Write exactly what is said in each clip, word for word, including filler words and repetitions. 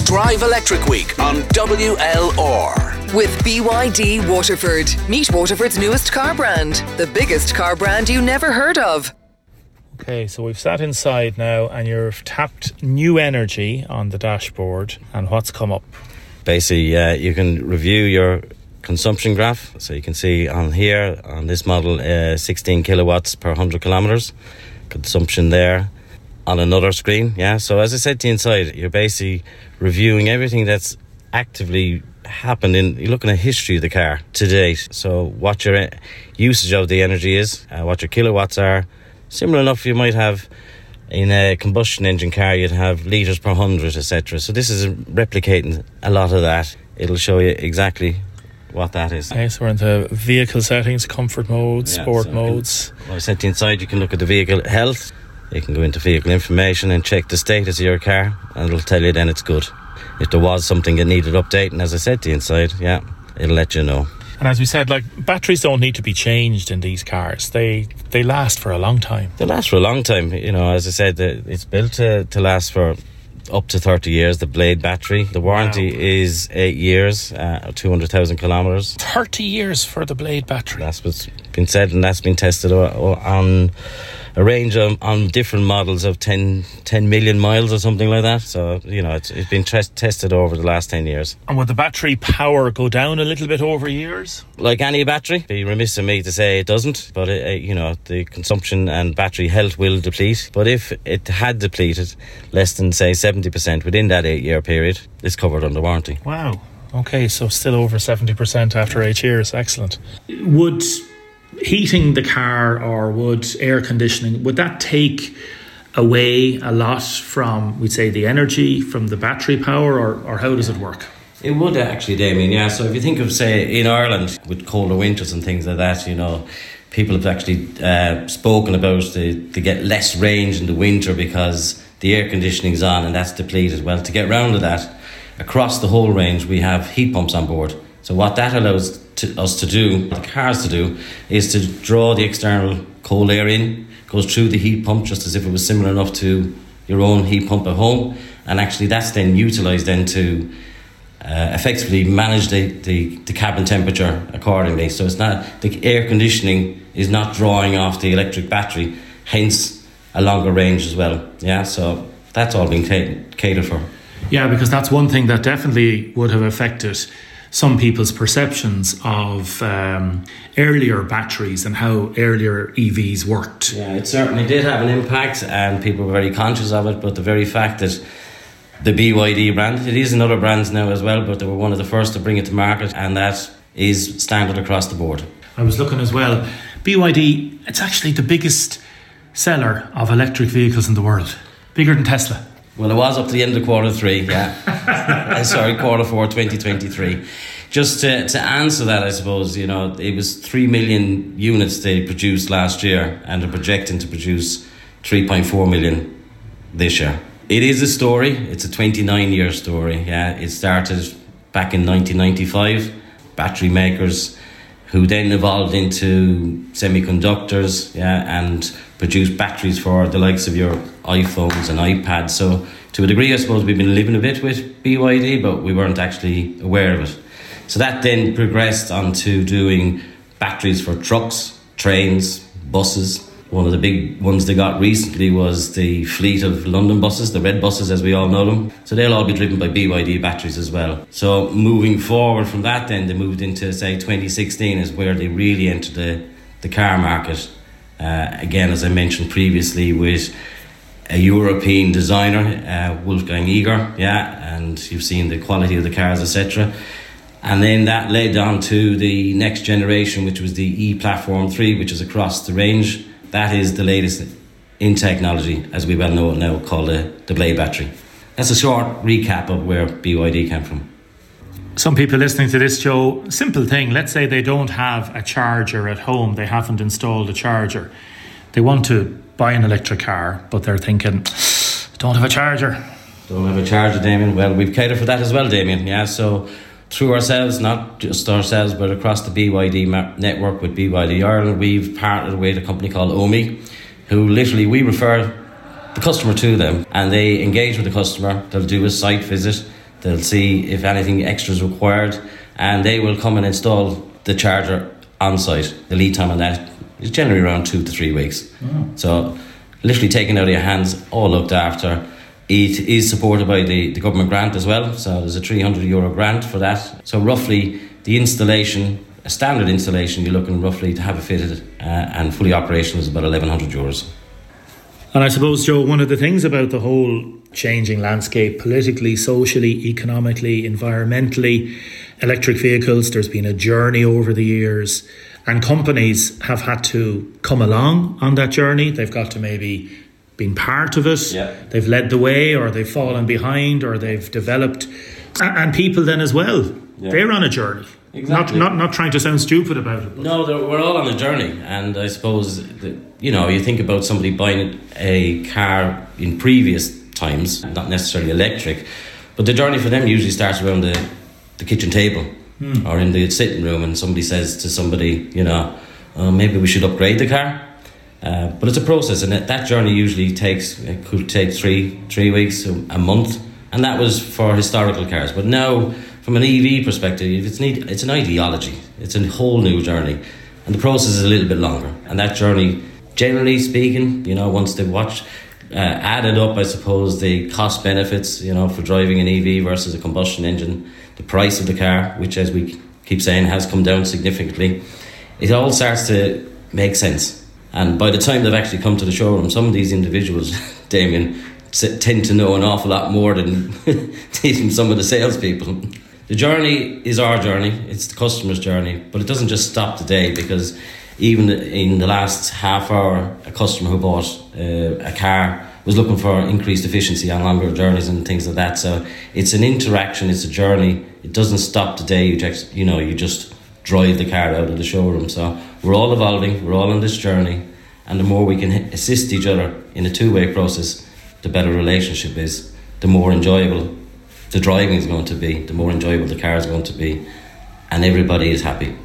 Drive Electric Week on W L R. With B Y D Waterford. Meet Waterford's newest car brand. The biggest car brand you never heard of. Okay, so we've sat inside now and you've tapped new energy on the dashboard. And what's come up? Basically, uh, you can review your consumption graph. So you can see on here, on this model, uh, sixteen kilowatts per one hundred kilometres. Consumption there. On another screen, yeah. So as I said to you inside, you're basically reviewing everything that's actively happened in, you're looking at history of the car to date. So what your usage of the energy is, uh, what your kilowatts are. Similar enough you might have in a combustion engine car, you'd have litres per hundred, et cetera. So this is replicating a lot of that. It'll show you exactly what that is. Okay, so we're into vehicle settings, comfort mode, yeah, sport so modes. Can, well, I said to you inside, you can look at the vehicle health. You can go into vehicle information and check the status of your car, and it'll tell you then it's good. If there was something that needed updating, as I said to you inside, yeah, it'll let you know. And as we said, like, batteries don't need to be changed in these cars. They they last for a long time. They last for a long time. You know, as I said, it's built to, to last for up to thirty years, the Blade battery. The warranty wow. is eight years, uh, two hundred thousand kilometres. thirty years for the Blade battery. That's what's been said, and that's been tested on a range of on different models of ten, ten million miles or something like that. So, you know, it's, it's been t- tested over the last ten years. And would the battery power go down a little bit over years? Like any battery, it'd be remiss of me to say it doesn't, but it, it, you know, the consumption and battery health will deplete. But if it had depleted less than, say, seventy percent within that eight year period, it's covered under warranty. Wow. Okay, so still over seventy percent after eight years. Excellent. Would heating the car or would air conditioning, would that take away a lot from, we'd say, the energy from the battery power, or, or how does it work? It would actually, Damien, yeah. So if you think of, say, in Ireland with colder winters and things like that, you know, people have actually uh, spoken about the, they get less range in the winter because the air conditioning's on and that's depleted. Well, to get round to that, across the whole range we have heat pumps on board. So what that allows to, us to do, the cars to do, is to draw the external cold air in, goes through the heat pump just as if it was similar enough to your own heat pump at home, and actually that's then utilised then to uh, effectively manage the, the, the cabin temperature accordingly. So it's not, the air conditioning is not drawing off the electric battery, hence a longer range as well. Yeah, so that's all being catered, catered for. Yeah, because that's one thing that definitely would have affected some people's perceptions of um, earlier batteries and how earlier E Vs worked. Yeah, it certainly did have an impact and people were very conscious of it, but the very fact that the B Y D brand, it is in other brands now as well, but they were one of the first to bring it to market, and that is standard across the board. I was looking as well, B Y D, it's actually the biggest seller of electric vehicles in the world, bigger than Tesla. Well, it was up to the end of quarter three, yeah. Sorry, quarter four, twenty twenty-three. Just to, to answer that, I suppose, you know, it was three million units they produced last year, and they're projecting to produce three point four million this year. It is a story. It's a twenty-nine year story, yeah. It started back in nineteen ninety-five. Battery makers who then evolved into semiconductors, yeah, and produced batteries for the likes of your iPhones and iPads. So to a degree, I suppose we've been living a bit with B Y D, but we weren't actually aware of it. So that then progressed onto doing batteries for trucks, trains, buses. One of the big ones they got recently was the fleet of London buses, the red buses as we all know them. So they'll all be driven by B Y D batteries as well. So moving forward from that then, they moved into, say, twenty sixteen is where they really entered the, the car market. Uh, again, as I mentioned previously, with a European designer, uh, Wolfgang Eger, yeah, and you've seen the quality of the cars, et cetera. And then that led on to the next generation, which was the E-Platform three, which is across the range. That is the latest in technology, as we well know it now, called the, the Blade battery. That's a short recap of where B Y D came from. Some people listening to this show, simple thing, let's say they don't have a charger at home, they haven't installed a charger. They want to buy an electric car, but they're thinking, don't have a charger. Don't have a charger, Damien. Well, we've catered for that as well, Damien. Yeah, so through ourselves, not just ourselves, but across the B Y D ma- network with B Y D Ireland, we've partnered with a company called Omi, who literally we refer the customer to them, and they engage with the customer. They'll do a site visit. they'll see if anything extra is required, and they will come and install the charger on site. The lead time on that is generally around two to three weeks. Oh. So literally taken out of your hands, all looked after. It is supported by the, the government grant as well, so there's a three hundred euro grant for that. So roughly the installation, a standard installation, you're looking roughly to have it fitted uh, and fully operational is about eleven hundred euros. And I suppose, Joe, one of the things about the whole changing landscape, politically, socially, economically, environmentally, electric vehicles, there's been a journey over the years, and companies have had to come along on that journey. They've got to maybe been part of it, yeah. They've led the way, or they've fallen behind, or they've developed. And people then as well, yeah. They're on a journey. Exactly. Not, not not trying to sound stupid about it. No, we're all on a journey, and I suppose that, you know, you think about somebody buying a car in previous times, not necessarily electric, but the journey for them usually starts around the, the kitchen table hmm. or in the sitting room, and somebody says to somebody, you know, oh, maybe we should upgrade the car. Uh, but it's a process, and that, that journey usually takes, it could take three three weeks, a month, and that was for historical cars. But now, from an E V perspective, it's need, it's an ideology. It's a whole new journey, and the process is a little bit longer. And that journey, generally speaking, you know, once they've watched, uh, added up, I suppose, the cost benefits, you know, for driving an E V versus a combustion engine, the price of the car, which, as we keep saying, has come down significantly. It all starts to make sense. And by the time they've actually come to the showroom, some of these individuals, Damien, tend to know an awful lot more than even some of the salespeople. The journey is our journey, it's the customer's journey, but it doesn't just stop today, because even in the last half hour, a customer who bought uh, a car was looking for increased efficiency on longer journeys and things like that. So it's an interaction, it's a journey. It doesn't stop today. You just, you know, you just drive the car out of the showroom. So we're all evolving, we're all on this journey, and the more we can assist each other in a two-way process, the better relationship is, the more enjoyable the driving is going to be, the more enjoyable the car is going to be, and everybody is happy.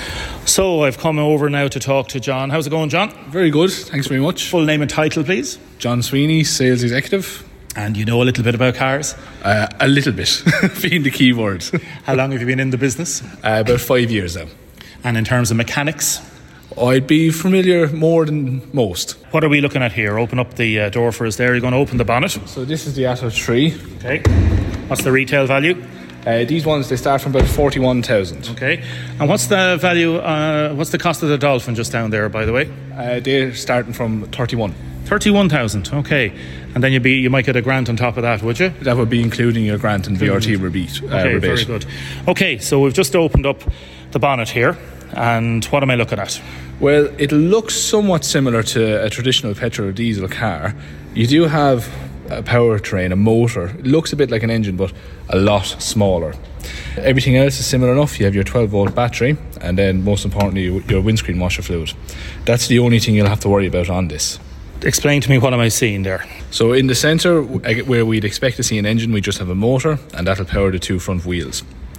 So I've come over now to talk to John. How's it going, John? Very good, thanks very much. Full name and title, please. John Sweeney, Sales Executive. And you know a little bit about cars? Uh, a little bit, being the key word. How long have you been in the business? Uh, about five years now. And in terms of mechanics? I'd be familiar more than most. What are we looking at here? Open up the uh, door for us there. You're going to open the bonnet. So this is the Atto three. Okay. What's the retail value? Uh, these ones, they start from about forty-one thousand. Okay. And what's the value, uh, what's the cost of the Dolphin just down there, by the way? Uh, they're starting from thirty-one. thirty-one thousand, okay. And then you'd be, you might get a grant on top of that, would you? That would be including your grant and V R T rebate. Uh, okay, rebate. Very good. Okay, so we've just opened up the bonnet here. And what am I looking at? Well, it looks somewhat similar to a traditional petrol or diesel car. You do have a powertrain, a motor. It looks a bit like an engine, but a lot smaller. Everything else is similar enough. You have your twelve volt battery, and then most importantly, your windscreen washer fluid. That's the only thing you'll have to worry about on this. Explain to me, what am I seeing there? So in the centre, where we'd expect to see an engine, we just have a motor, and that'll power the two front wheels.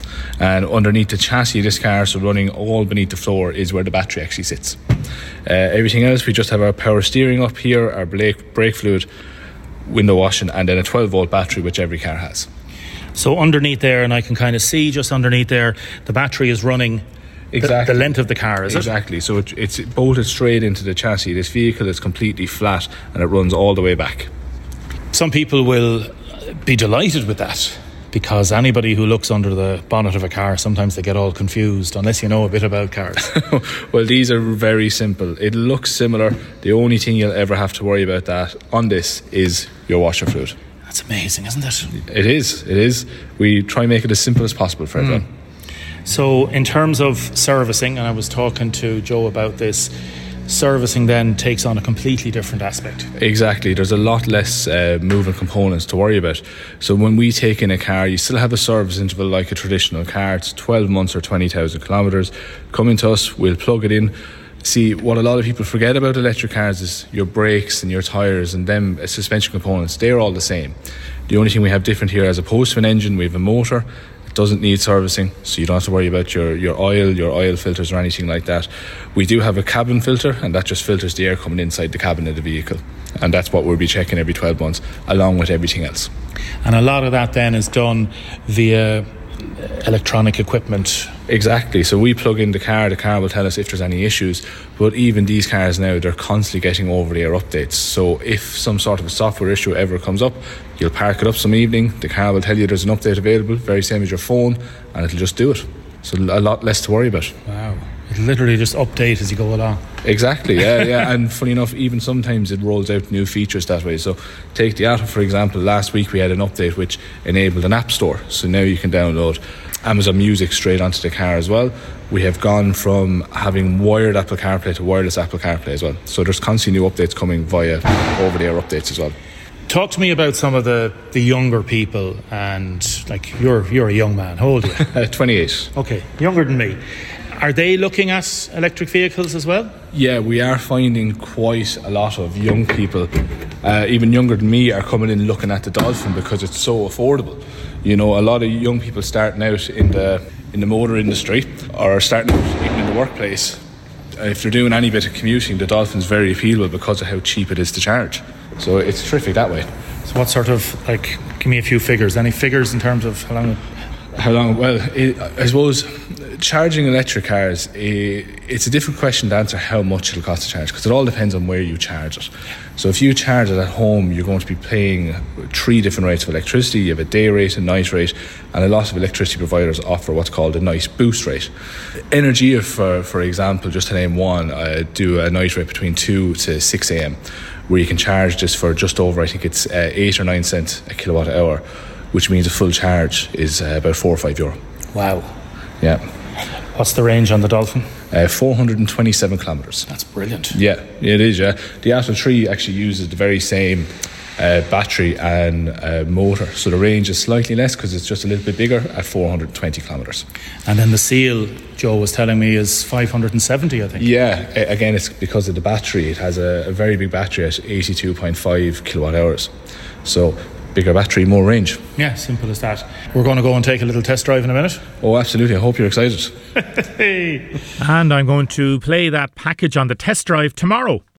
And underneath the chassis of this car, so running all beneath the floor, is where the battery actually sits. Uh, everything else, we just have our power steering up here, our brake, brake fluid, window washing, and then a twelve volt battery, which every car has. So underneath there, and I can kind of see just underneath there, the battery is running exactly the, the length of the car, is exactly. it? Exactly. So it, it's bolted straight into the chassis. This vehicle is completely flat, and it runs all the way back. Some people will be delighted with that, because anybody who looks under the bonnet of a car, sometimes they get all confused, unless you know a bit about cars. Well, these are very simple. It looks similar. The only thing you'll ever have to worry about that on this is your washer fluid. That's amazing, isn't it? It is, it is. We try and make it as simple as possible for everyone. Mm. So in terms of servicing, and I was talking to Joe about this, servicing then takes on a completely different aspect. Exactly. There's a lot less uh, moving components to worry about. So when we take in a car, you still have a service interval like a traditional car. It's twelve months or twenty thousand kilometres. Come into us, we'll plug it in. See, what a lot of people forget about electric cars is your brakes and your tyres and them uh, suspension components. They're all the same. The only thing we have different here, as opposed to an engine, we have a motor. Doesn't need servicing, so you don't have to worry about your, your oil, your oil filters or anything like that. We do have a cabin filter, and that just filters the air coming inside the cabin of the vehicle. and that's what we'll be checking every twelve months, along with everything else. And a lot of that then is done via electronic equipment. Exactly. So we plug in the car, the car will tell us if there's any issues. But even these cars now, they're constantly getting over-the-air updates. So if some sort of a software issue ever comes up, you'll park it up some evening, the car will tell you there's an update available, very same as your phone, and it'll just do it. So a lot less to worry about. Wow. It'll literally just update as you go along. Exactly, yeah, yeah. And funny enough, even sometimes it rolls out new features that way. So take the Atto, for example. Last week we had an update which enabled an app store. So now you can download Amazon Music straight onto the car as well. We have gone from having wired Apple CarPlay to wireless Apple CarPlay as well. So there's constantly new updates coming via over-the-air updates as well. Talk to me about some of the, the younger people, and like you're you're a young man. How old are you? Uh, twenty-eight. Okay, younger than me. Are they looking at electric vehicles as well? Yeah, we are finding quite a lot of young people, uh, even younger than me, are coming in looking at the Dolphin because it's so affordable. You know, a lot of young people starting out in the in the motor industry or starting out even in the workplace. If they're doing any bit of commuting, the Dolphin's very appealable because of how cheap it is to charge. So it's terrific that way. So what sort of, like, give me a few figures. Any figures in terms of how long? How long? Well, it, I suppose charging electric cars, it, it's a different question to answer how much it'll cost to charge, because it all depends on where you charge it. So if you charge it at home, you're going to be paying three different rates of electricity. You have a day rate, a night rate, and a lot of electricity providers offer what's called a night boost rate. Energia, for, for example, just to name one, uh, do a night rate between two to six a.m, where you can charge this for just over, I think it's uh, eight or nine cents a kilowatt hour, which means a full charge is uh, about four or five euro. Wow. Yeah. What's the range on the Dolphin? Uh, four hundred twenty-seven kilometres. That's brilliant. Yeah, it is, yeah. The Atto three actually uses the very same uh, battery and uh, motor, so the range is slightly less because it's just a little bit bigger at four hundred twenty kilometres. And then the Seal, Joe was telling me, is five hundred seventy, I think. Yeah, a- again, it's because of the battery. It has a, a very big battery at eighty-two point five kilowatt hours. So bigger battery, more range. Yeah, simple as that. We're going to go and take a little test drive in a minute. Oh, absolutely. I hope you're excited. And I'm going to play that package on the test drive tomorrow.